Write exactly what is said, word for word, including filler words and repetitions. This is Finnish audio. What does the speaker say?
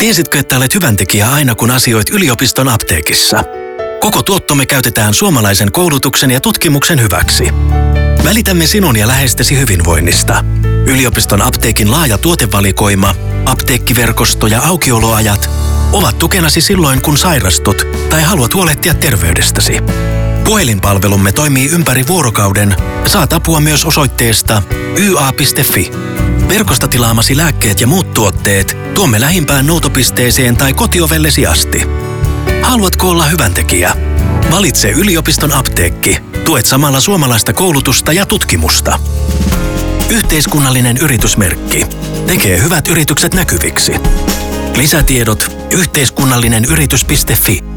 Tiesitkö, että olet hyväntekijä aina kun asioit yliopiston apteekissa? Koko tuottomme käytetään suomalaisen koulutuksen ja tutkimuksen hyväksi. Välitämme sinun ja läheistesi hyvinvoinnista. Yliopiston apteekin laaja tuotevalikoima, apteekkiverkosto ja aukioloajat ovat tukenasi silloin, kun sairastut tai haluat huolehtia terveydestäsi. Puhelinpalvelumme toimii ympäri vuorokauden. Saat apua myös osoitteesta y a piste fi. Verkosta tilaamasi lääkkeet ja muut tuotteet tuomme lähimpään noutopisteeseen tai kotiovellesi asti. Haluatko olla hyväntekijä? Valitse yliopiston apteekki. Tuet samalla suomalaista koulutusta ja tutkimusta. Yhteiskunnallinen yritysmerkki. Tekee hyvät yritykset näkyviksi. Lisätiedot yhteiskunnallinen yritys piste fi.